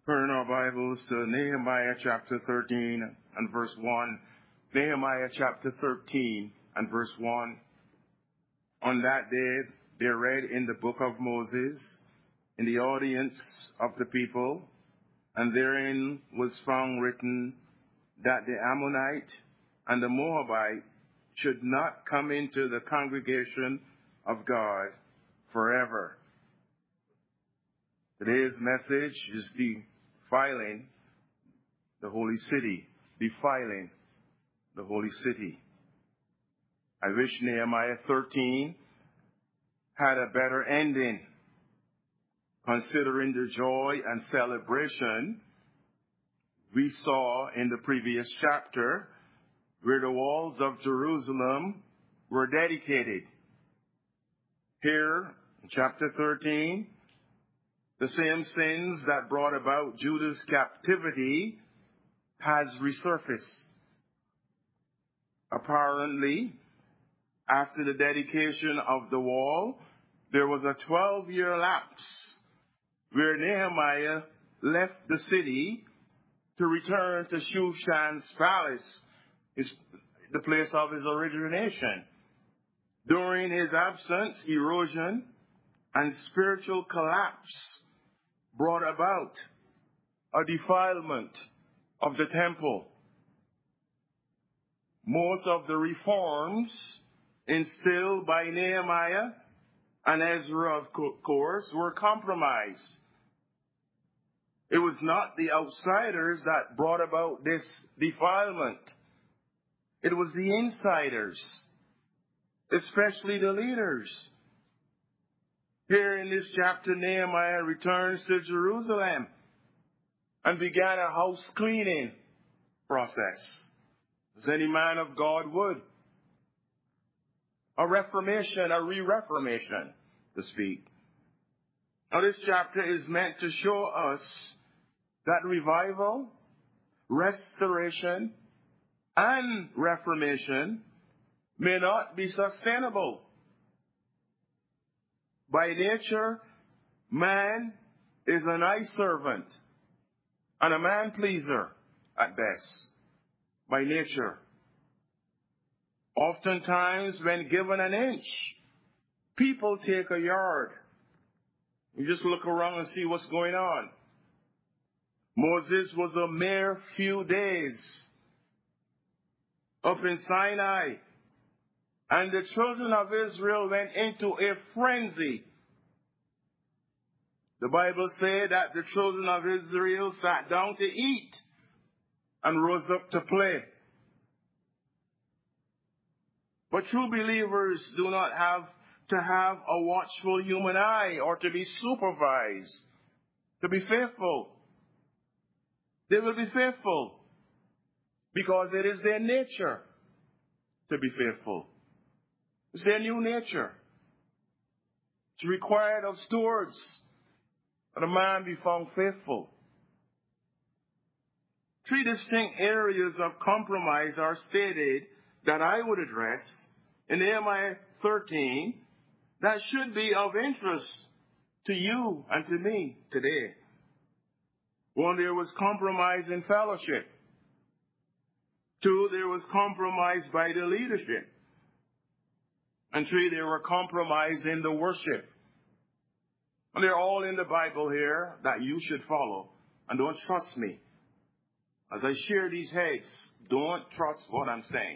Turn our Bibles to Nehemiah chapter 13 and verse 1. Nehemiah chapter 13 and verse 1. On that day, they read in the book of Moses, in the audience of the people, and therein was found written that the Ammonite and the Moabite should not come into the congregation of God forever. Today's message is defiling the holy city. Defiling the holy city. I wish Nehemiah 13 had a better ending, considering the joy and celebration we saw in the previous chapter, where the walls of Jerusalem were dedicated. Here, in chapter 13, the same sins that brought about Judah's captivity has resurfaced. Apparently, after the dedication of the wall, there was a 12-year lapse where Nehemiah left the city to return to Shushan's palace, the place of his origination. During his absence, erosion and spiritual collapse brought about a defilement of the temple. Most of the reforms instilled by Nehemiah and Ezra, of course, were compromised. It was not the outsiders that brought about this defilement. It was the insiders, especially the leaders. Here in this chapter, Nehemiah returns to Jerusalem and began a house cleaning process, as any man of God would. A reformation, a re-reformation, to speak. Now, this chapter is meant to show us that revival, restoration, and reformation may not be sustainable. By nature, man is an eye servant and a man pleaser at best. By nature. Oftentimes, when given an inch, people take a yard. You just look around and see what's going on. Moses was a mere few days up in Sinai, and the children of Israel went into a frenzy. The Bible says that the children of Israel sat down to eat and rose up to play. But true believers do not have to have a watchful human eye or to be supervised to be faithful. They will be faithful because it is their nature to be faithful. It's their new nature. It's required of stewards that a man be found faithful. Three distinct areas of compromise are stated that I would address in Nehemiah 13 that should be of interest to you and to me today. One, there was compromise in fellowship. Two, there was compromise by the leadership. And three, there were compromise in the worship. And they're all in the Bible here that you should follow. And don't trust me. As I share these heads, don't trust what I'm saying.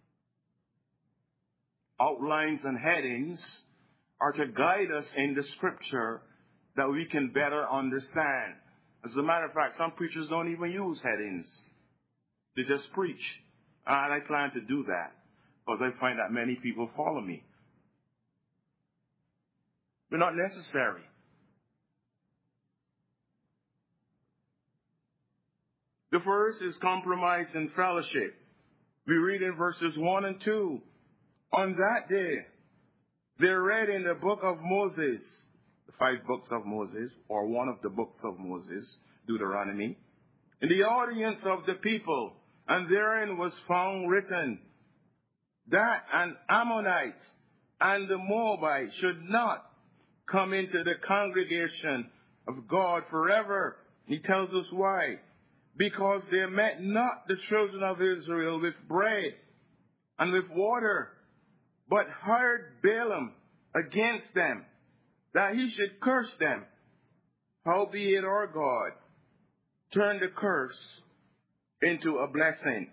Outlines and headings are to guide us in the scripture that we can better understand. As a matter of fact, some preachers don't even use headings. They just preach. And I plan to do that because I find that many people follow me. They're not necessary. The first is compromise in fellowship. We read in verses 1 and 2. On that day, they read in the book of Moses, the 5 books of Moses, or one of the books of Moses, Deuteronomy, in the audience of the people, and therein was found written that an Ammonite and the Moabite should not come into the congregation of God forever. He tells us why. Because they met not the children of Israel with bread and with water, but hired Balaam against them, that he should curse them. Howbeit our God turned the curse into a blessing.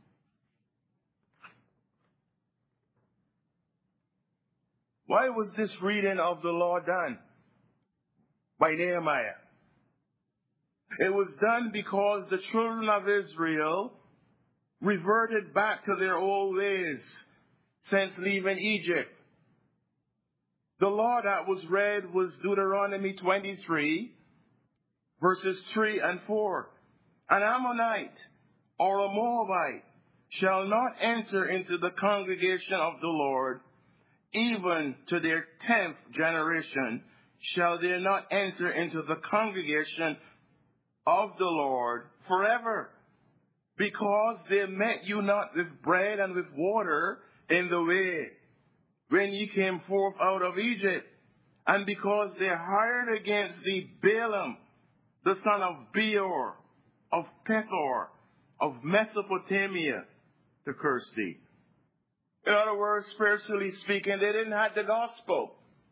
Why was this reading of the law done by Nehemiah? It was done because the children of Israel reverted back to their old ways since leaving Egypt. The law that was read was Deuteronomy 23, verses 3 and 4. An Ammonite or a Moabite shall not enter into the congregation of the Lord, even to their 10th generation shall they not enter into the congregation of the Lord forever, because they met you not with bread and with water in the way when ye came forth out of Egypt, and because they hired against thee Balaam, the son of Beor, of Pethor, of Mesopotamia, to curse thee. In other words, spiritually speaking, they didn't have the gospel.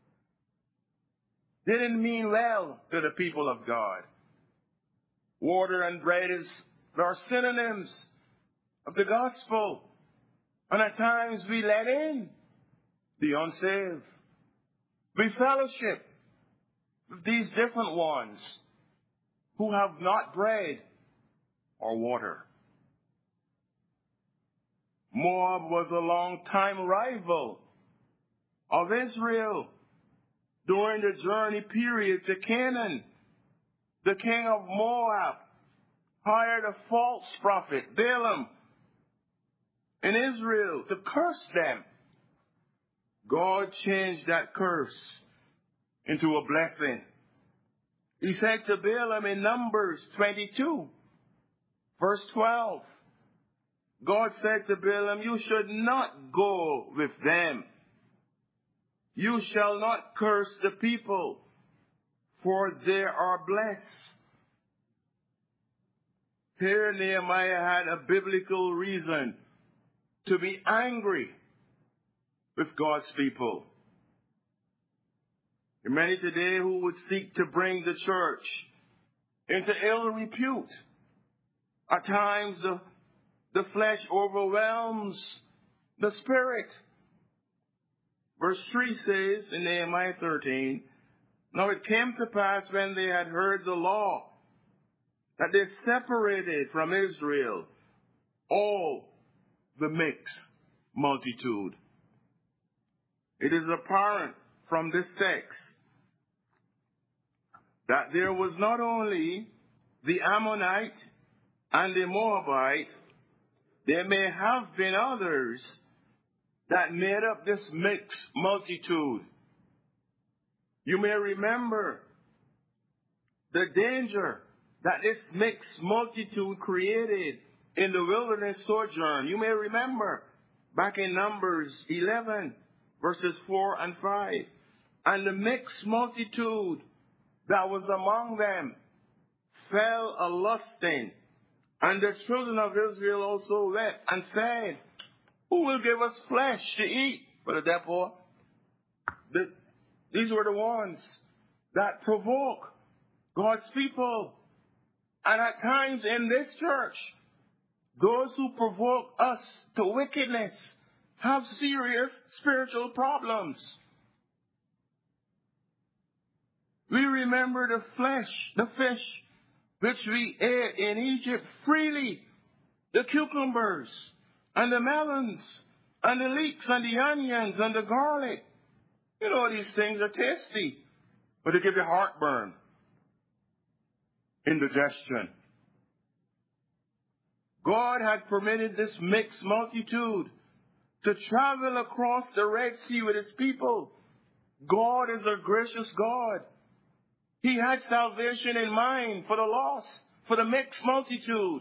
They didn't mean well to the people of God. Water and bread are synonyms of the gospel. And at times we let in the unsaved. We fellowship with these different ones who have not bread or water. Moab was a long-time rival of Israel during the journey period to Canaan. The king of Moab hired a false prophet, Balaam, in Israel to curse them. God changed that curse into a blessing. He said to Balaam in Numbers 22, verse 12, God said to Balaam, you should not go with them. You shall not curse the people, for they are blessed. Here Nehemiah had a biblical reason to be angry with God's people. There are many today who would seek to bring the church into ill repute. At times the flesh overwhelms the spirit. Verse 3 says in Nehemiah 13, now it came to pass when they had heard the law that they separated from Israel all the mixed multitude. It is apparent from this text that there was not only the Ammonite and the Moabite, there may have been others that made up this mixed multitude. You may remember the danger that this mixed multitude created in the wilderness sojourn. You may remember back in Numbers 11, verses 4 and 5. And the mixed multitude that was among them fell a-lusting. And the children of Israel also wept and said, who will give us flesh to eat? Brother Depo, these were the ones that provoke God's people. And at times in this church, those who provoke us to wickedness have serious spiritual problems. We remember the fish which we ate in Egypt freely, the cucumbers and the melons and the leeks and the onions and the garlic. You know, these things are tasty, but they give you heartburn, indigestion. God had permitted this mixed multitude to travel across the Red Sea with his people. God is a gracious God. He had salvation in mind for the lost, for the mixed multitude.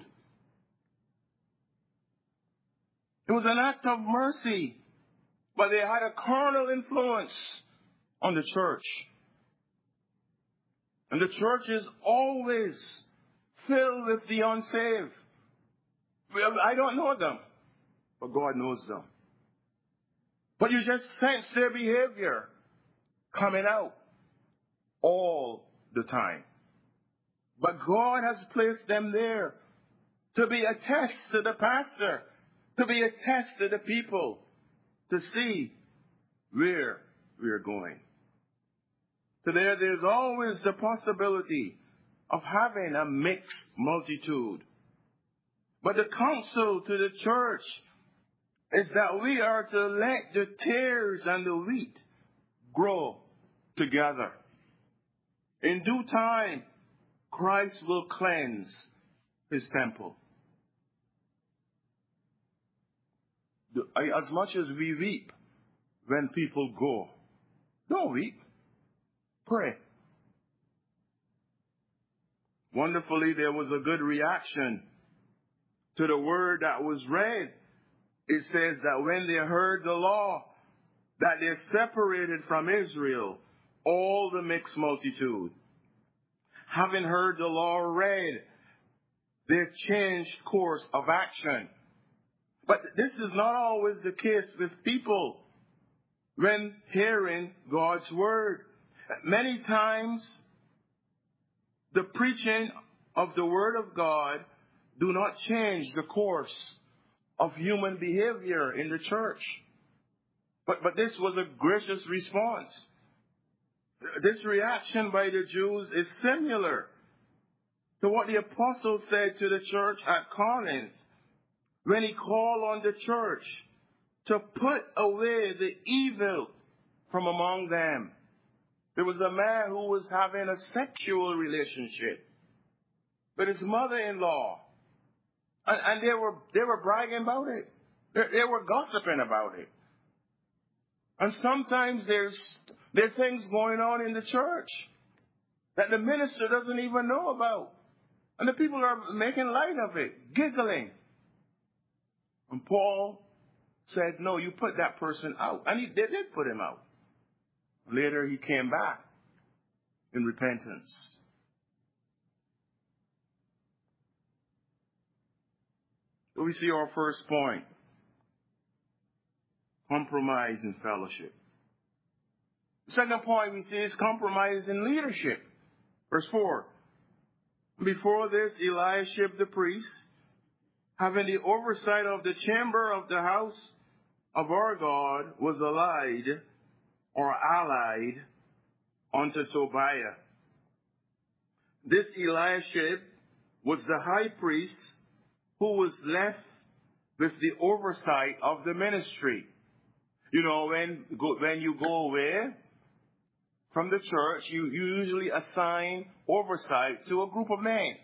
It was an act of mercy, but they had a carnal influence on the church. And the church is always filled with the unsaved. Well, I don't know them, but God knows them. But you just sense their behavior coming out all the time. But God has placed them there to be a test to the pastor, to be a test to the people, to see where we're going. So there's always the possibility of having a mixed multitude. But the counsel to the church is that we are to let the tares and the wheat grow together. In due time, Christ will cleanse his temple. As much as we weep when people go, don't weep. Pray. Wonderfully, there was a good reaction to the word that was read. It says that when they heard the law, that they separated from Israel all the mixed multitude. Having heard the law read, they changed course of action. But this is not always the case with people when hearing God's word. Many times, the preaching of the word of God do not change the course of human behavior in the church. But this was a gracious response. This reaction by the Jews is similar to what the apostle said to the church at Corinth when he called on the church to put away the evil from among them. There was a man who was having a sexual relationship with his mother-in-law. And they were bragging about it. They were gossiping about it. And sometimes there are things going on in the church that the minister doesn't even know about. And the people are making light of it, giggling. And Paul said, no, you put that person out. And they did put him out. Later he came back in repentance. So we see our first point. Compromise in fellowship. The second point we see is compromise in leadership. Verse 4. Before this, Eliashib the priest, having the oversight of the chamber of the house of our God, was allied unto Tobiah. This Eliashib was the high priest who was left with the oversight of the ministry. You know, when you go away from the church, you usually assign oversight to a group of men.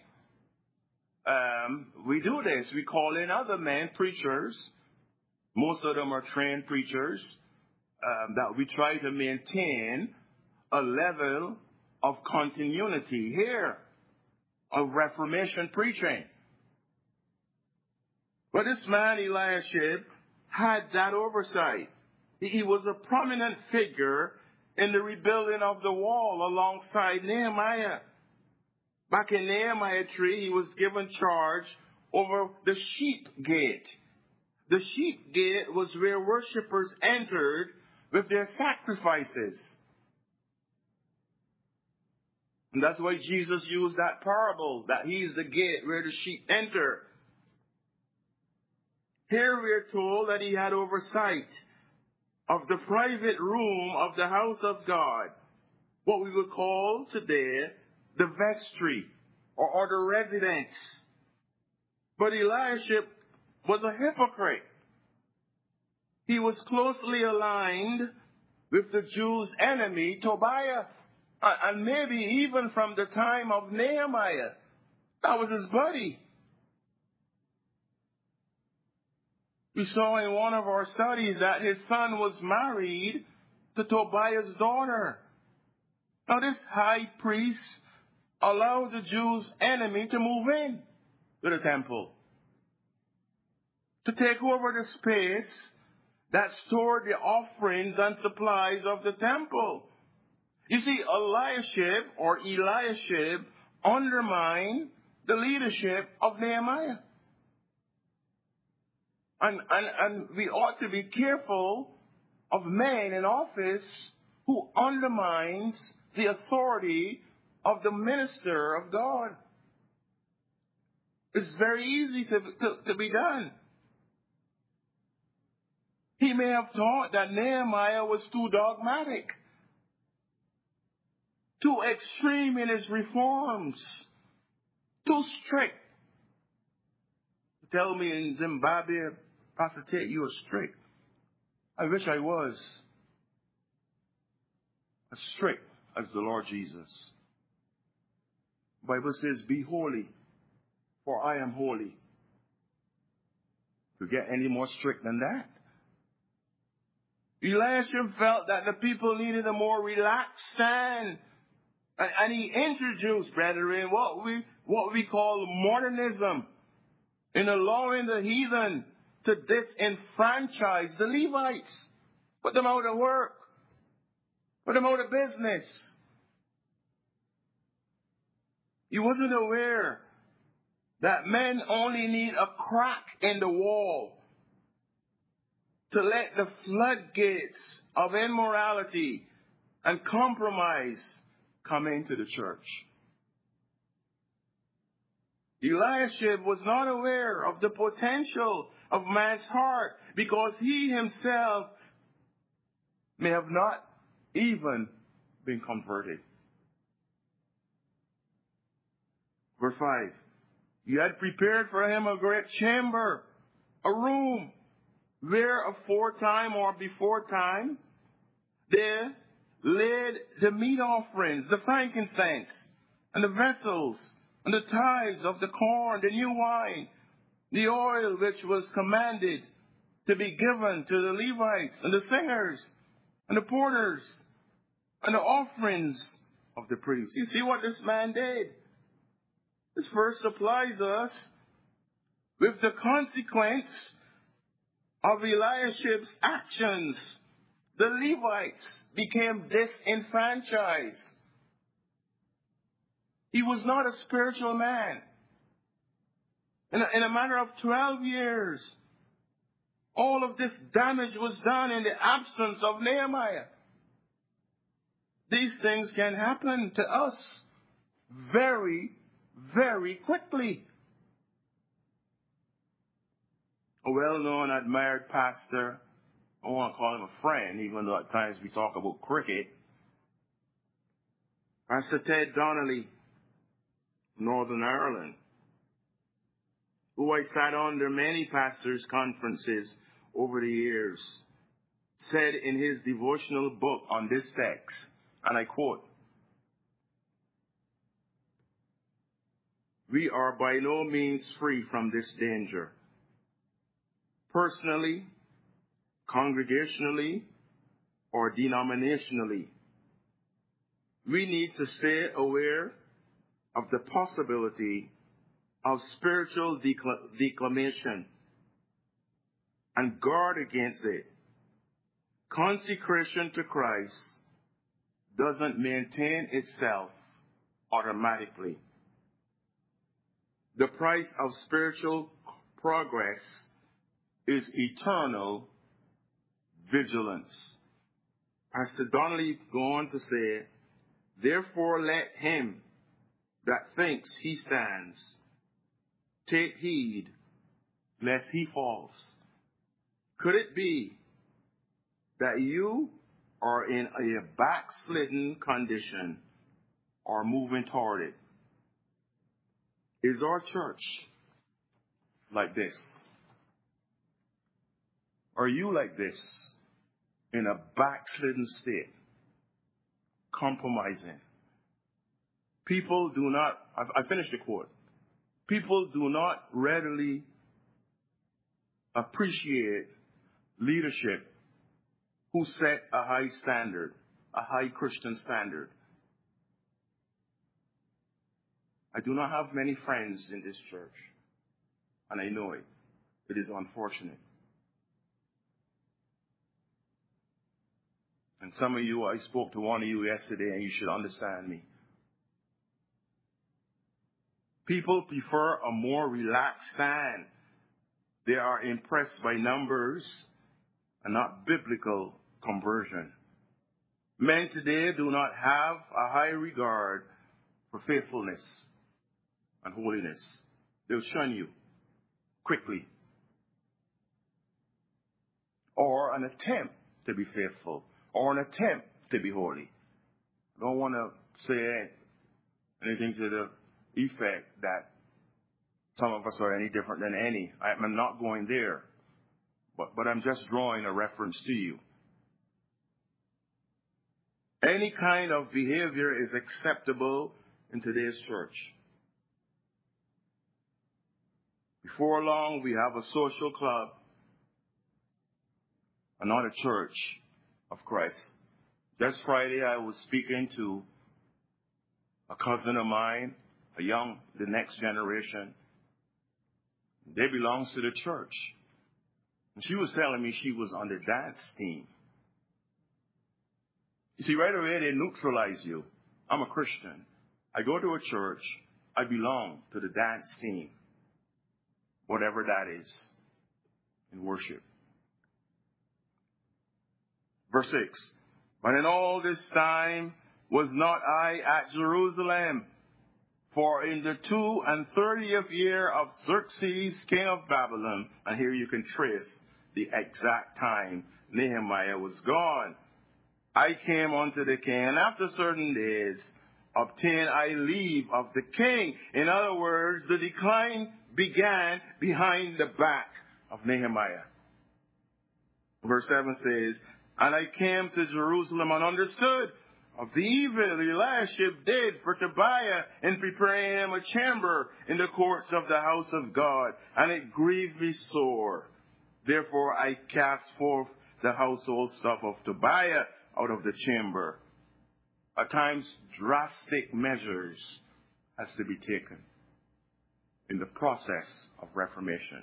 We do this. We call in other men, preachers. Most of them are trained preachers. That we try to maintain a level of continuity here of Reformation preaching. But this man, Eliashib, had that oversight. He was a prominent figure in the rebuilding of the wall alongside Nehemiah. Back in Nehemiah 3, he was given charge over the sheep gate. The sheep gate was where worshipers entered with their sacrifices. And that's why Jesus used that parable, that he's the gate where the sheep enter. Here we are told that he had oversight of the private room of the house of God, what we would call today the vestry or the residence. But Eliashib was a hypocrite. He was closely aligned with the Jews' enemy, Tobiah, and maybe even from the time of Nehemiah. That was his buddy. We saw in one of our studies that his son was married to Tobiah's daughter. Now this high priest allowed the Jews' enemy to move in to the temple, to take over the space that stored the offerings and supplies of the temple. You see, Eliashib undermined the leadership of Nehemiah. And we ought to be careful of men in office who undermines the authority of the minister of God. It's very easy to be done. He may have thought that Nehemiah was too dogmatic, too extreme in his reforms, too strict. Tell me in Zimbabwe, Pastor Ted, you are strict. I wish I was as strict as the Lord Jesus. The Bible says, be holy, for I am holy. To get any more strict than that? Eliashib felt that the people needed a more relaxed stand. And he introduced, brethren, what we call modernism in allowing the heathen to disenfranchise the Levites, put them out of work, put them out of business. He wasn't aware that men only need a crack in the wall to let the floodgates of immorality and compromise come into the church. Eliashib was not aware of the potential of man's heart because he himself may have not even been converted. Verse 5. You had prepared for him a great chamber, a room, where aforetime or before time there laid the meat offerings, the frankincense, and the vessels, and the tithes of the corn, the new wine, the oil which was commanded to be given to the Levites, and the singers, and the porters, and the offerings of the priests. You see what this man did? This verse supplies us with the consequence of Eliashib's actions. The Levites became disenfranchised. He was not a spiritual man. In a matter of 12 years, all of this damage was done in the absence of Nehemiah. These things can happen to us very, very quickly. A well-known, admired pastor, I want to call him a friend, even though at times we talk about cricket, Pastor Ted Donnelly, Northern Ireland, who I sat under many pastors' conferences over the years, said in his devotional book on this text, and I quote, "We are by no means free from this danger. Personally, congregationally, or denominationally, we need to stay aware of the possibility of spiritual declamation and guard against it. Consecration to Christ doesn't maintain itself automatically. The price of spiritual progress is eternal vigilance." Pastor Donnelly go on to say, "Therefore let him that thinks he stands take heed lest he falls." Could it be that you are in a backslidden condition or moving toward it? Is our church like this? Are you like this, in a backslidden state, compromising? People do not, I finished the quote, people do not readily appreciate leadership who set a high standard, a high Christian standard. I do not have many friends in this church, and I know it. It is unfortunate. And some of you, I spoke to one of you yesterday, and you should understand me. People prefer a more relaxed stand. They are impressed by numbers and not biblical conversion. Men today do not have a high regard for faithfulness and holiness. They'll shun you quickly. Or an attempt to be faithful, or an attempt to be holy. I don't want to say anything to the effect that some of us are any different than any. I'm not going there. But I'm just drawing a reference to you. Any kind of behavior is acceptable in today's church. Before long, we have a social club and not a church of Christ. Just Friday, I was speaking to a cousin of mine, the next generation. They belong to the church. And she was telling me she was on the dance team. You see, right away they neutralize you. I'm a Christian. I go to a church. I belong to the dance team. Whatever that is in worship. Verse 6. But in all this time was not I at Jerusalem, for in the 32nd year of Xerxes, king of Babylon, and here you can trace the exact time Nehemiah was gone, I came unto the king, and after certain days obtained I leave of the king. In other words, the decline began behind the back of Nehemiah. Verse 7 says, and I came to Jerusalem and understood of the evil Eliashib did for Tobiah in preparing him a chamber in the courts of the house of God, and it grieved me sore. Therefore I cast forth the household stuff of Tobiah out of the chamber. At times, drastic measures has to be taken in the process of reformation.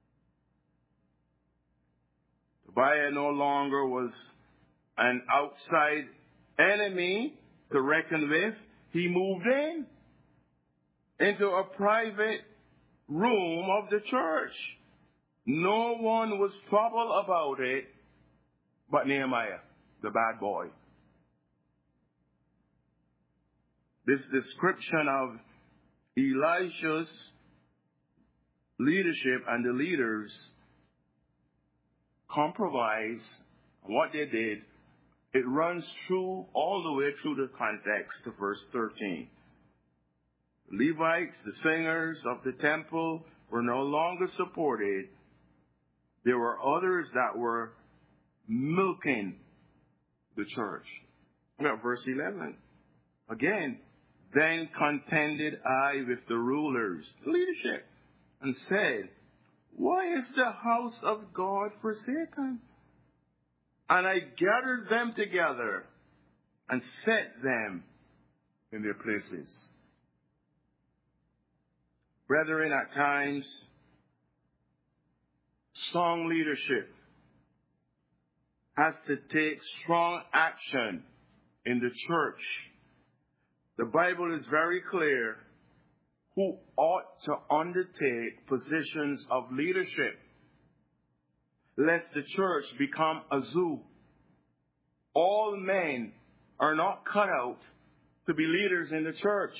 Tobiah no longer was an outside enemy to reckon with. He moved into a private room of the church. No one was troubled about it but Nehemiah, the bad boy. This description of Elisha's leadership and the leaders compromise what they did. It runs through all the way through the context to verse 13. The Levites, the singers of the temple, were no longer supported. There were others that were milking the church. Look at verse 11. Again, then contended I with the rulers, the leadership, and said, why is the house of God forsaken? And I gathered them together and set them in their places. Brethren, at times, strong leadership has to take strong action in the church. The Bible is very clear who ought to undertake positions of leadership, lest the church become a zoo. All men are not cut out to be leaders in the church.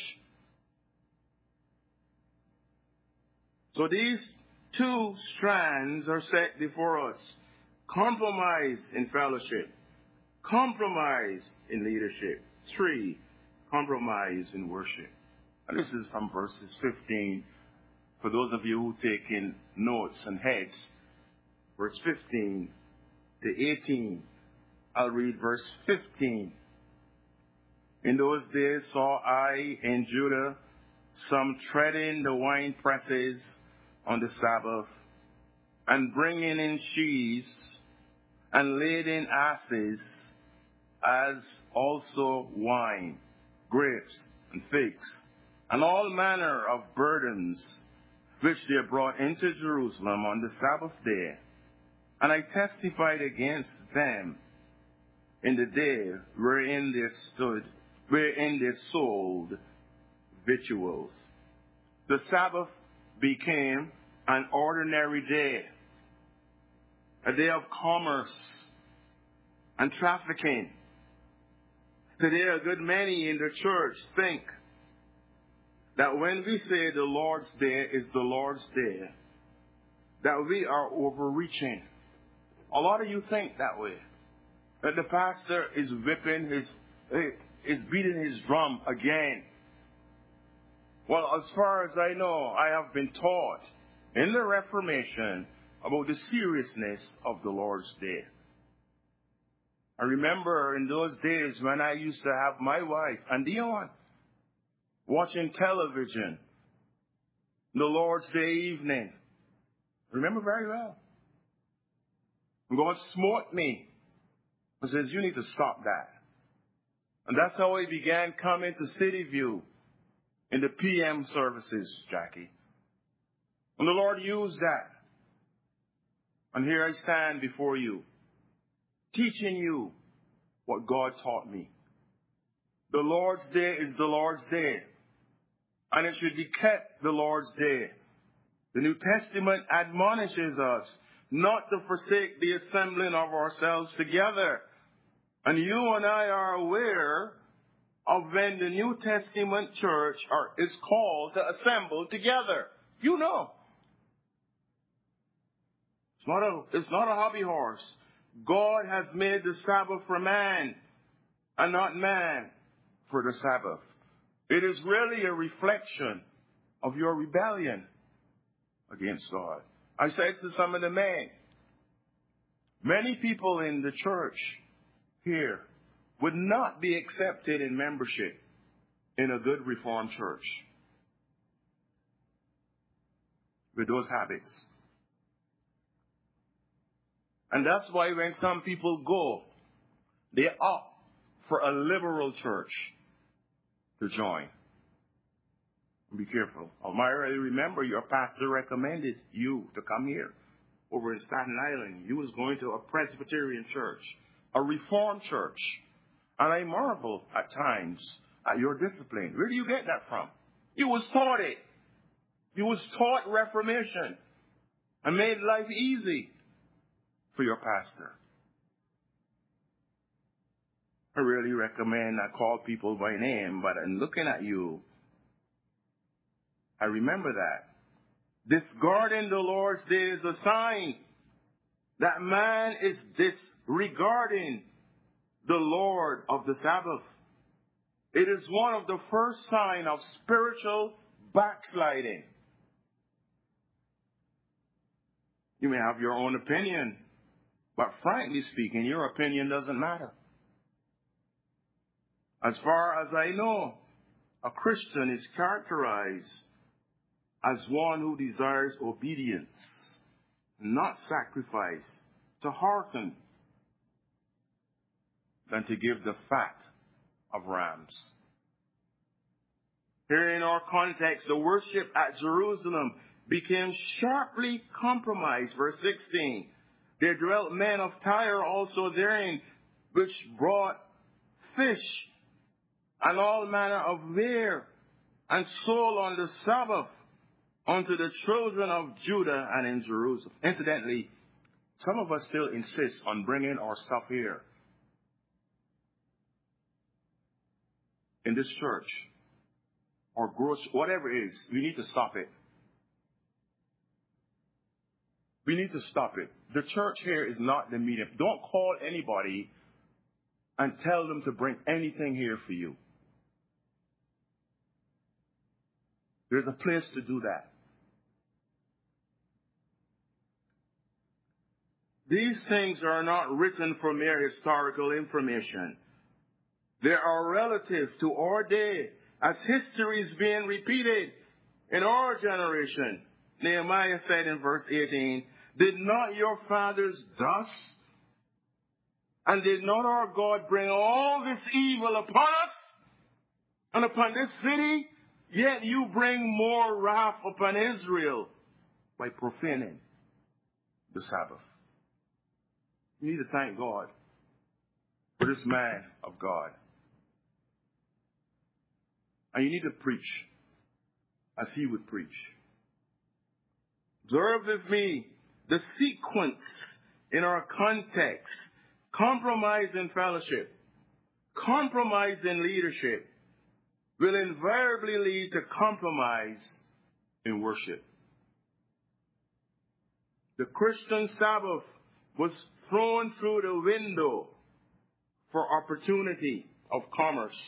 So these two strands are set before us. Compromise in fellowship. Compromise in leadership. 3, compromise in worship. And this is from verses 15. For those of you who take in notes and heads, verse 15 to 18. I'll read verse 15. In those days saw I in Judah some treading the wine presses on the Sabbath, and bringing in sheaves, and lading asses, as also wine, grapes, and figs, and all manner of burdens, which they brought into Jerusalem on the Sabbath day. And I testified against them in the day wherein they sold victuals. the Sabbath became an ordinary day, a day of commerce and trafficking. Today, a good many in the church think that when we say the Lord's Day is the Lord's Day, that we are overreaching. A lot of you think that way. That the pastor is beating his drum again. Well, as far as I know, I have been taught in the Reformation about the seriousness of the Lord's Day. I remember in those days when I used to have my wife and Dion watching television, the Lord's Day evening. Remember very well. God smote me and says, you need to stop that. And that's how I began coming to City View in the PM services, Jackie. And the Lord used that. And here I stand before you, teaching you what God taught me. The Lord's Day is the Lord's Day, and it should be kept the Lord's Day. The New Testament admonishes us not to forsake the assembling of ourselves together. And you and I are aware of when the New Testament church is called to assemble together. You know. It's not a hobby horse. God has made the Sabbath for man and not man for the Sabbath. It is really a reflection of your rebellion against God. I said to some of the men, many people in the church here would not be accepted in membership in a good Reformed church with those habits. And that's why when some people go, they opt for a liberal church to join. Be careful. Elmira, remember your pastor recommended you to come here over in Staten Island. You was going to a Presbyterian church, a Reformed church. And I marvel at times at your discipline. Where do you get that from? You was taught it. You was taught Reformation and made life easy for your pastor. I really recommend I call people by name, but in looking at you, I remember that. Discarding the Lord's Day is a sign that man is disregarding the Lord of the Sabbath. It is one of the first signs of spiritual backsliding. You may have your own opinion, but frankly speaking, your opinion doesn't matter. As far as I know, a Christian is characterized as one who desires obedience, not sacrifice, to hearken than to give the fat of rams. Here in our context, the worship at Jerusalem became sharply compromised. Verse 16. There dwelt men of Tyre also therein, which brought fish and all manner of ware and sold on the Sabbath unto the children of Judah and in Jerusalem. Incidentally, some of us still insist on bringing our stuff here in this church or grocery, whatever it is. We need to stop it. We need to stop it. The church here is not the medium. Don't call anybody and tell them to bring anything here for you. There's a place to do that. These things are not written for mere historical information. They are relative to our day, as history is being repeated in our generation. Nehemiah said in verse 18, did not your fathers thus? And did not our God bring all this evil upon us and upon this city? Yet you bring more wrath upon Israel by profaning the Sabbath. You need to thank God for this man of God. And you need to preach as he would preach. Observe with me the sequence in our context. Compromise in fellowship, compromise in leadership will invariably lead to compromise in worship. The Christian Sabbath was thrown through the window for opportunity of commerce.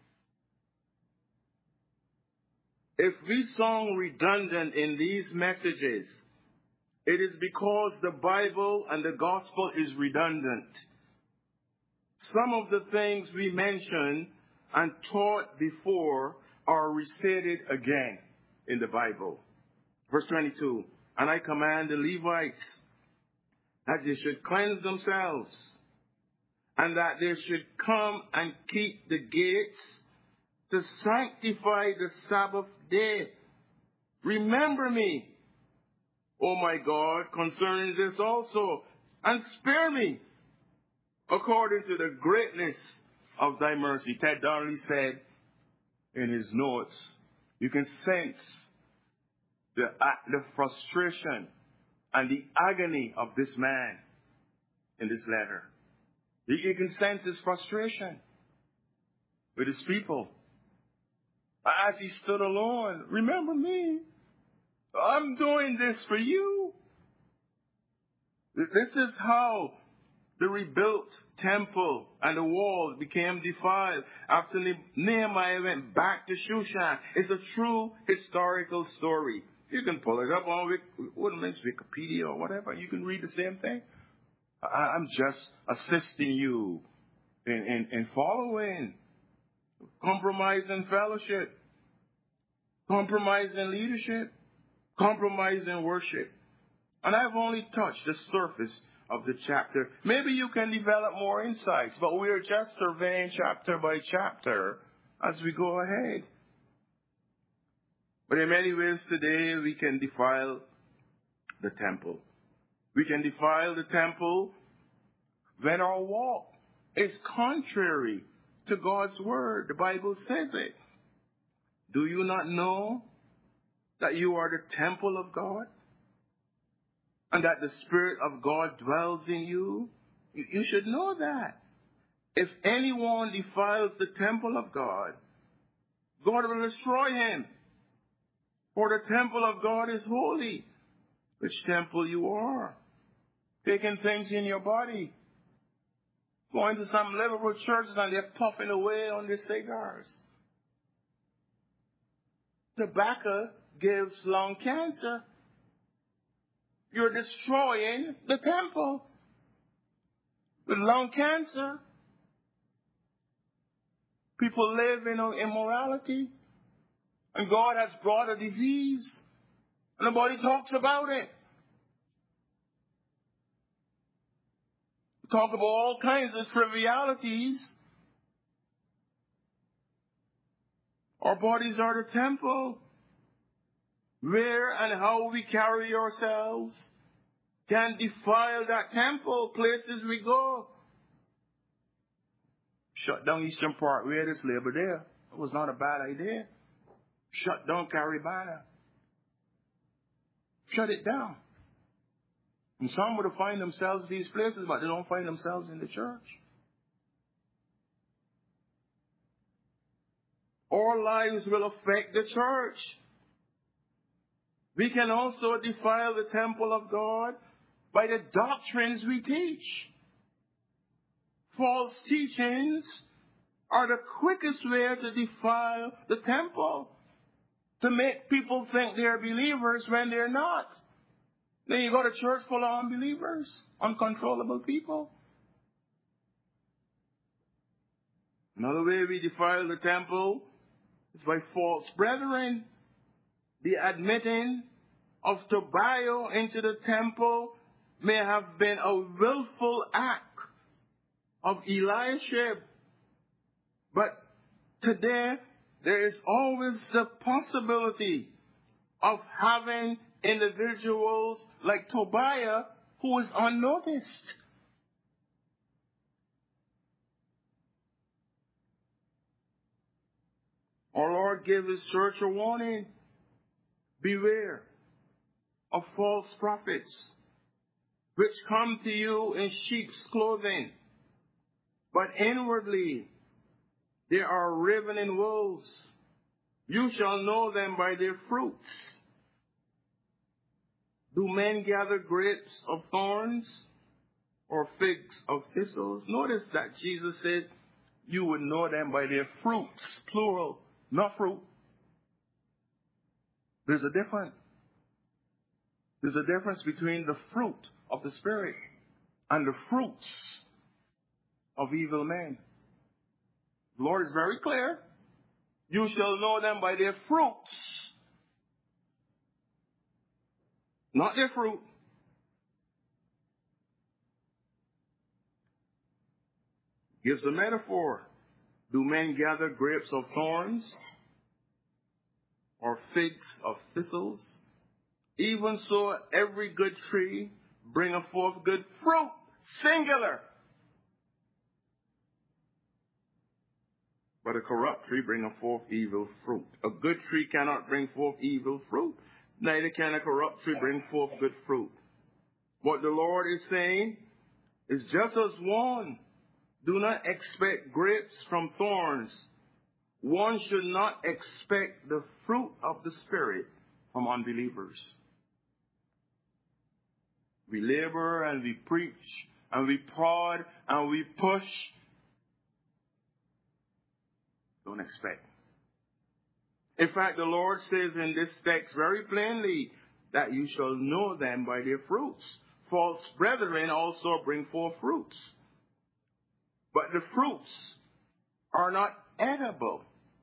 If we sound redundant in these messages, it is because the Bible and the gospel is redundant. Some of the things we mentioned and taught before are restated again in the Bible. Verse 22, and I command the Levites that they should cleanse themselves, and that they should come and keep the gates to sanctify the Sabbath day. Remember me, O my God, concerning this also, and spare me according to the greatness of thy mercy. Ted Donnelly said in his notes, you can sense the frustration and the agony of this man in this letter. You can sense his frustration with his people. As he stood alone, remember me. I'm doing this for you. This is how the rebuilt temple and the walls became defiled after Nehemiah went back to Shushan. It's a true historical story. You can pull it up on Wikipedia or whatever. You can read the same thing. I'm just assisting you in following. Compromise in fellowship. Compromise in leadership. Compromise in worship. And I've only touched the surface of the chapter. Maybe you can develop more insights, but we're just surveying chapter by chapter as we go ahead. But in many ways today we can defile the temple. We can defile the temple when our walk is contrary to God's word. The Bible says it. Do you not know that you are the temple of God? And that the Spirit of God dwells in you? You should know that. If anyone defiles the temple of God, God will destroy him. For the temple of God is holy. Which temple you are? Taking things in your body. Going to some Liverpool churches and they're puffing away on their cigars. Tobacco gives lung cancer. You're destroying the temple with lung cancer. People live in immorality. And God has brought a disease. And nobody talks about it. We talk about all kinds of trivialities. Our bodies are the temple. Where and how we carry ourselves can defile that temple, places we go. Shut down Eastern Parkway this Labor Day. It was not a bad idea. Shut down Caribana. Shut it down. And some would find themselves in these places, but they don't find themselves in the church. Our lives will affect the church. We can also defile the temple of God by the doctrines we teach. False teachings are the quickest way to defile the temple, to make people think they're believers when they're not. Then you go to church full of unbelievers, uncontrollable people. Another way we defile the temple is by false brethren. The admitting of Tobiah into the temple may have been a willful act of Eliashib. But today, there is always the possibility of having individuals like Tobiah who is unnoticed. Our Lord gave His church a warning. Beware of false prophets, which come to you in sheep's clothing, but inwardly they are ravening wolves. You shall know them by their fruits. Do men gather grapes of thorns or figs of thistles? Notice that Jesus said you would know them by their fruits, plural, not fruit. There's a difference. There's a difference between the fruit of the Spirit and the fruits of evil men. The Lord is very clear. You shall know them by their fruits, not their fruit. Gives a metaphor. Do men gather grapes of thorns or figs of thistles? Even so, every good tree bringeth forth good fruit, singular. But a corrupt tree bringeth forth evil fruit. A good tree cannot bring forth evil fruit, neither can a corrupt tree bring forth good fruit. What the Lord is saying is just as one, do not expect grapes from thorns. One should not expect the fruit of the Spirit from unbelievers. We labor and we preach and we prod and we push. Don't expect. In fact, the Lord says in this text very plainly that you shall know them by their fruits. False brethren also bring forth fruits. But the fruits are not edible.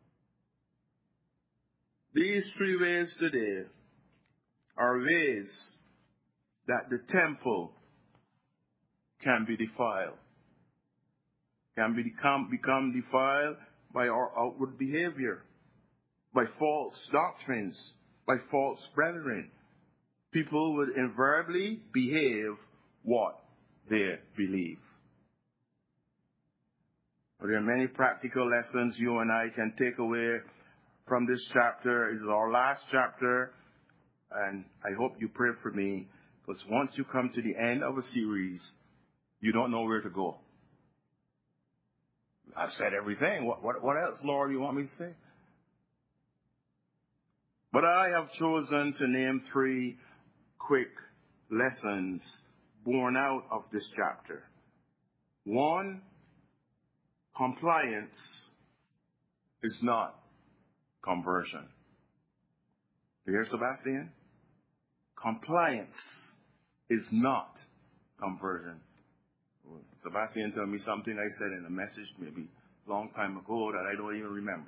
These three ways today are ways that the temple can be defiled, can become defiled by our outward behavior, by false doctrines, by false brethren. People would invariably behave what they believe. There are many practical lessons you and I can take away from this chapter. It's our last chapter, and I hope you pray for me, because once you come to the end of a series, you don't know where to go. I've said everything. What else, Lord, you want me to say? But I have chosen to name 3 quick lessons born out of this chapter. 1, compliance is not conversion. You hear, Sebastian? Compliance is not conversion. Sebastian told me something I said in a message maybe a long time ago that I don't even remember.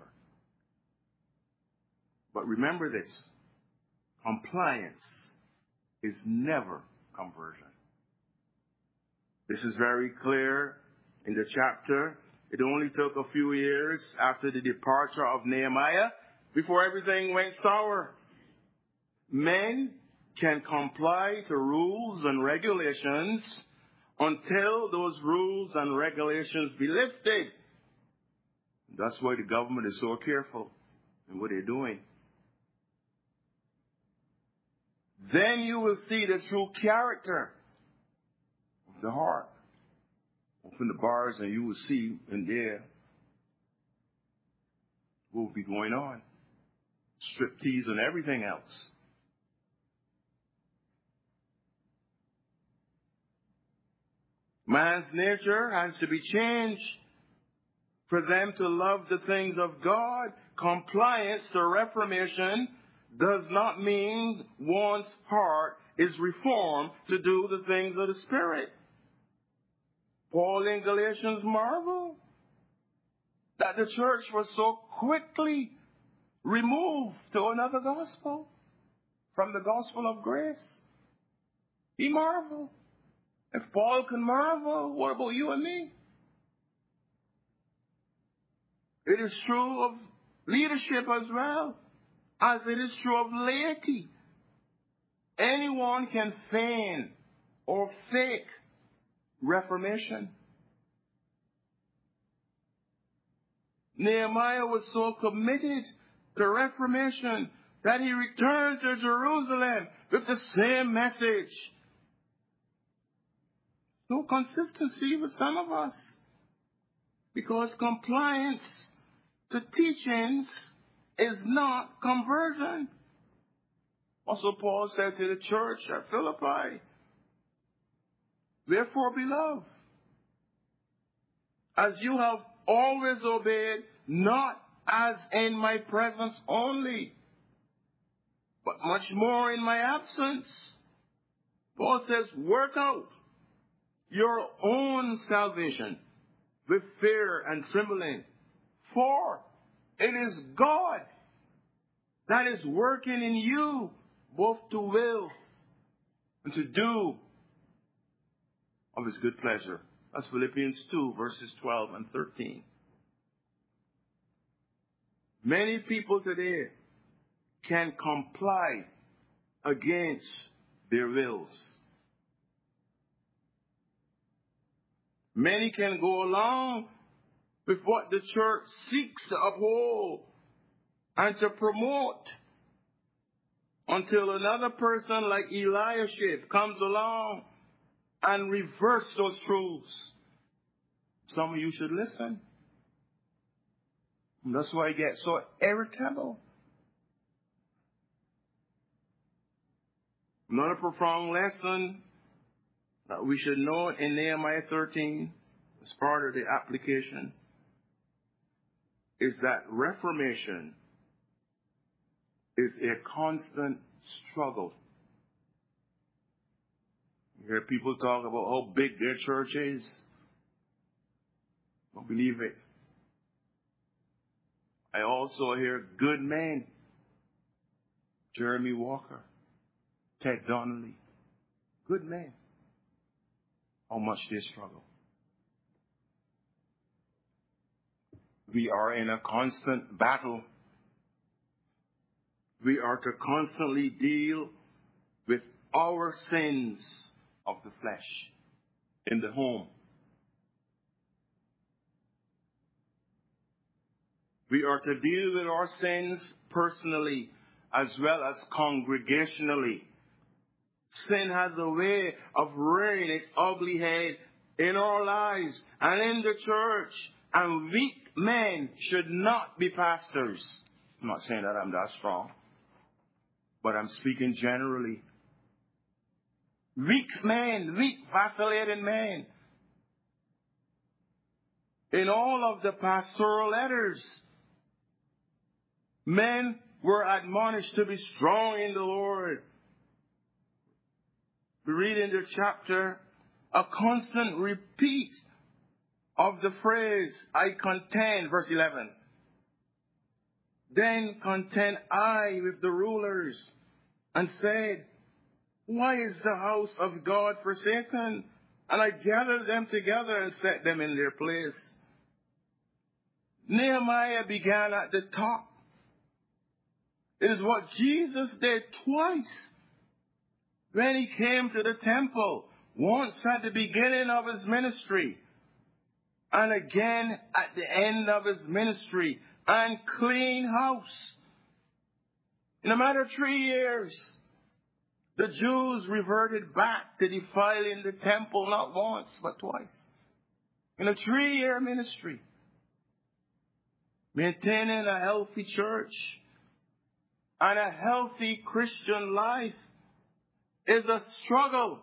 But remember this. Compliance is never conversion. This is very clear in the chapter. It only took a few years after the departure of Nehemiah before everything went sour. Men can comply to rules and regulations until those rules and regulations be lifted. That's why the government is so careful in what they're doing. Then you will see the true character of the heart. Open the bars and you will see in there what will be going on. Striptease and everything else. Man's nature has to be changed for them to love the things of God. Compliance to reformation does not mean one's heart is reformed to do the things of the Spirit. Paul in Galatians marveled that the church was so quickly removed to another gospel from the gospel of grace. He marveled. If Paul can marvel, what about you and me? It is true of leadership as well, as it is true of laity. Anyone can feign or fake reformation. Nehemiah was so committed to reformation that he returned to Jerusalem with the same message. No consistency with some of us, because compliance to teachings is not conversion. Also, Paul said to the church at Philippi, "Therefore, beloved, as you have always obeyed, not as in my presence only, but much more in my absence." Paul says, work out your own salvation with fear and trembling, for it is God that is working in you both to will and to do of his good pleasure. That's Philippians 2, verses 12 and 13. Many people today can comply against their wills. Many can go along with what the church seeks to uphold and to promote until another person like Eliashib comes along and reverse those truths. Some of you should listen. And that's why I get so irritable. Another profound lesson that we should know in Nehemiah 13 as part of the application is that reformation is a constant struggle. You hear people talk about how big their church is. Don't believe it. I also hear good men, Jeremy Walker, Ted Donnelly, good men, how much they struggle. We are in a constant battle. We are to constantly deal with our sins of the flesh in the home. We are to deal with our sins personally as well as congregationally. Sin has a way of rearing its ugly head in our lives and in the church, and weak men should not be pastors. I'm not saying that I'm that strong, but I'm speaking generally. Weak men, weak, vacillating men. In all of the pastoral letters, men were admonished to be strong in the Lord. We read in the chapter a constant repeat of the phrase, I contend, verse 11. Then contend I with the rulers, and said, why is the house of God forsaken? And I gathered them together and set them in their place. Nehemiah began at the top. It is what Jesus did twice when he came to the temple, once at the beginning of his ministry, and again at the end of his ministry, and clean house. In a matter of 3 years, the Jews reverted back to defiling the temple not once, but twice. In a 3-year ministry, maintaining a healthy church and a healthy Christian life is a struggle.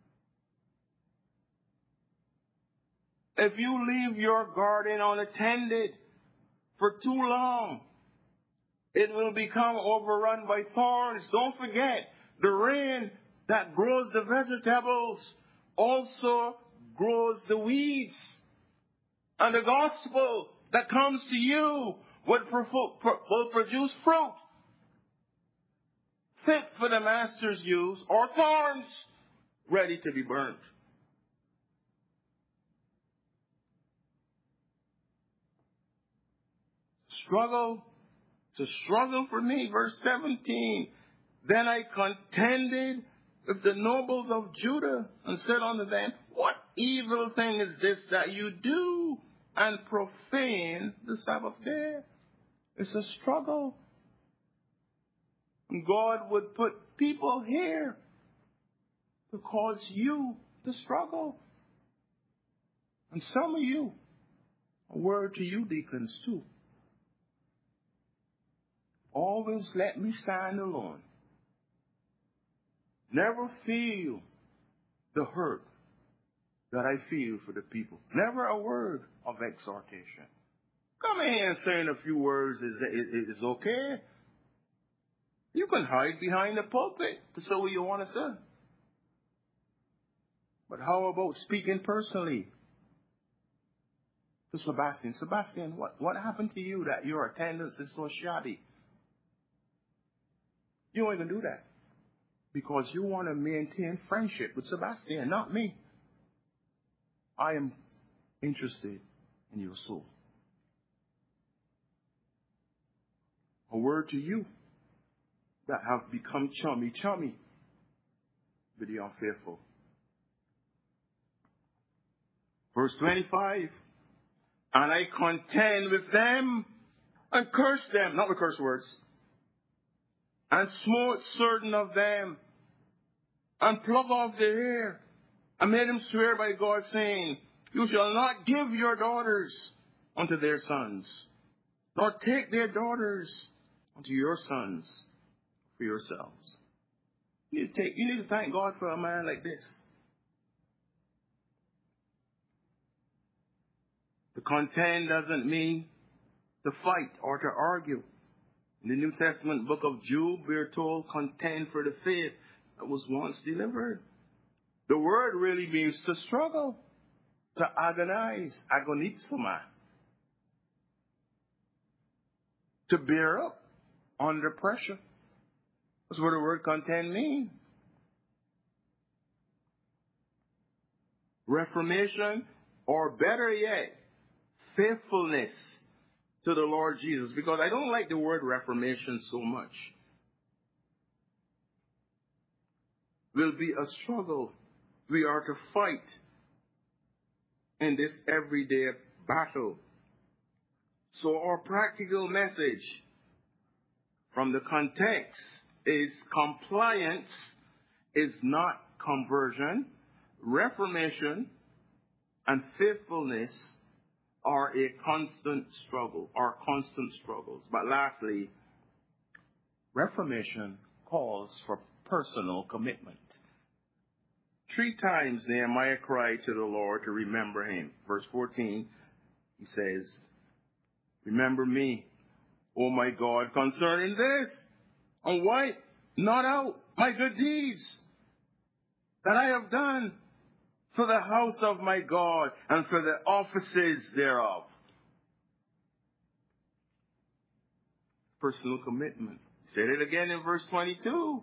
If you leave your garden unattended for too long, it will become overrun by thorns. Don't forget, the rain that grows the vegetables also grows the weeds. And the gospel that comes to you will produce fruit fit for the master's use, or thorns ready to be burnt. Struggle. It's a struggle for me. Verse 17. Then I contended with the nobles of Judah and said unto them, what evil thing is this that you do and profane the Sabbath day? It's a struggle. And God would put people here to cause you to struggle. And some of you, a word to you deacons too, always let me stand alone. Never feel the hurt that I feel for the people. Never a word of exhortation. Come in and saying a few words is okay. You can hide behind the pulpit to say what you want to say. But how about speaking personally to Sebastian? Sebastian, what happened to you that your attendance is so shoddy? You don't even do that because you want to maintain friendship with Sebastian, not me. I am interested in your soul. A word to you that have become chummy with the unfaithful. Verse 25, and I contend with them and curse them, not with curse words, and smote certain of them and pluck off their hair. I made them swear by God, saying, you shall not give your daughters unto their sons, nor take their daughters unto your sons for yourselves. You need to thank God for a man like this. To contend doesn't mean to fight or to argue. In the New Testament book of Job, we are told, contend for the faith that was once delivered. The word really means to struggle, to agonize, agonizomai, to bear up under pressure. That's what the word contend means. Reformation, or better yet, faithfulness to the Lord Jesus, because I don't like the word reformation so much. Will be a struggle. We are to fight in this everyday battle. So our practical message from the context is compliance is not conversion. Reformation and faithfulness are a constant struggle, are constant struggles. But lastly, reformation calls for personal commitment. 3 times Nehemiah cried to the Lord to remember him. Verse 14, he says, remember me, O my God, concerning this, and wipe not out my good deeds that I have done for the house of my God and for the offices thereof. Personal commitment. He said it again in verse 22.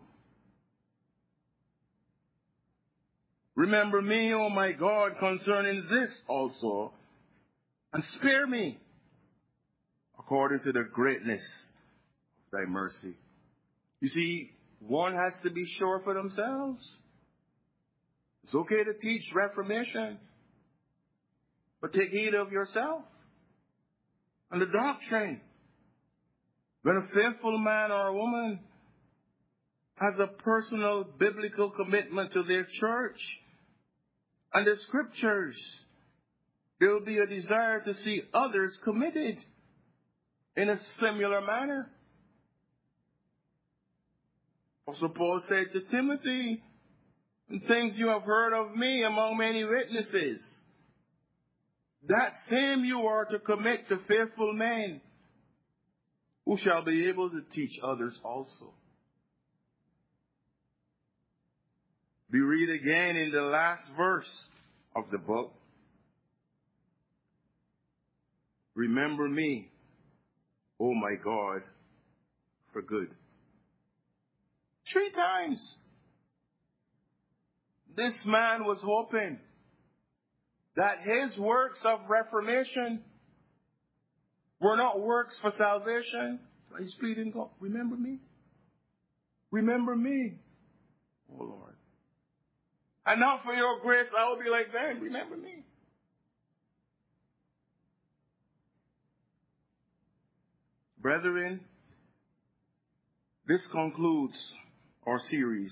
Remember me, O my God, concerning this also, and spare me according to the greatness of thy mercy. You see, one has to be sure for themselves. It's okay to teach reformation, but take heed of yourself and the doctrine. When a faithful man or a woman has a personal biblical commitment to their church and the scriptures, there will be a desire to see others committed in a similar manner. Apostle Paul said to Timothy, and things you have heard of me among many witnesses, that same you are to commit to faithful men who shall be able to teach others also. We read again in the last verse of the book, remember me, O my God, for good. 3 times. This man was hoping that his works of reformation were not works for salvation. He's pleading, God, remember me. Remember me, oh Lord. And not for your grace, I will be like them. Remember me. Brethren, This concludes our series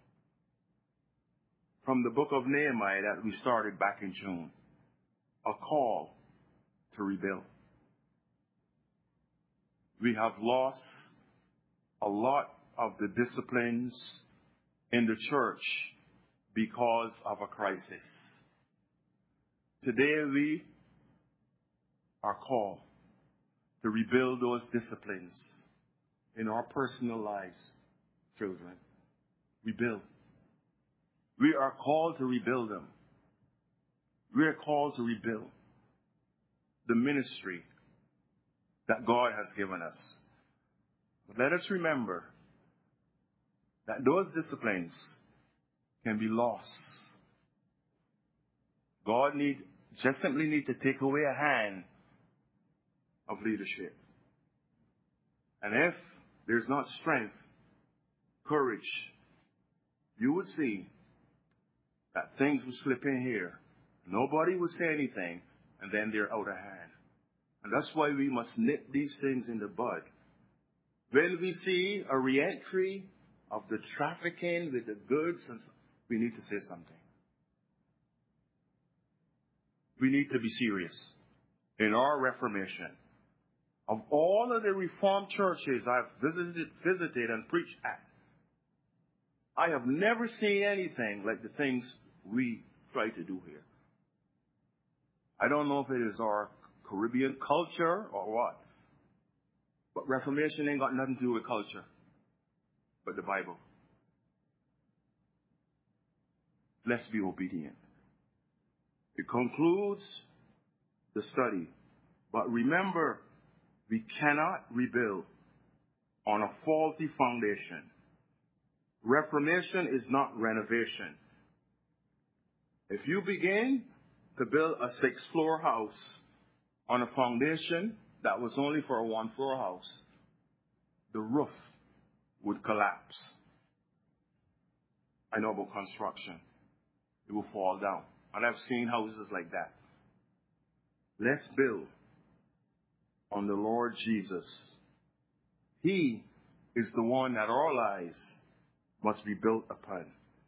from the book of Nehemiah that we started back in June. A call to rebuild. We have lost a lot of the disciplines in the church because of a crisis. Today we are called to rebuild those disciplines in our personal lives, children. Rebuild. We are called to rebuild them. We are called to rebuild the ministry that God has given us. But let us remember that those disciplines can be lost. God just simply need to take away a hand of leadership. And if there's not strength, courage, you would see that things would slip in here. Nobody would say anything, and then they're out of hand. And that's why we must nip these things in the bud. When we see a re-entry of the trafficking with the goods, we need to say something. We need to be serious in our reformation. Of all of the Reformed churches I've visited and preached at, I have never seen anything like the things we try to do here. I don't know if it is our Caribbean culture or what, but Reformation ain't got nothing to do with culture, but the Bible. Let's be obedient. It concludes the study, but remember, we cannot rebuild on a faulty foundation. Reformation is not renovation. If you begin to build a 6-floor house on a foundation that was only for a 1-floor house, the roof would collapse. I know about construction. It will fall down. And I've seen houses like that. Let's build on the Lord Jesus. He is the one that our lives must be built upon.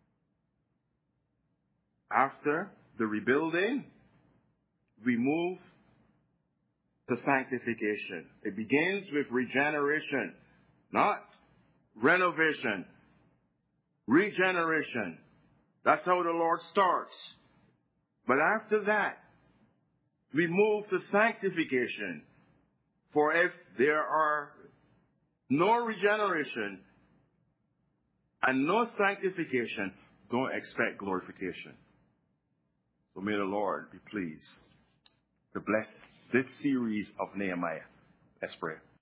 After the rebuilding, we move to sanctification. It begins with regeneration, not renovation. Regeneration. That's how the Lord starts. But after that, we move to sanctification. For if there are no regeneration and no sanctification, don't expect glorification. So may the Lord be pleased to bless this series of Nehemiah. Let's pray.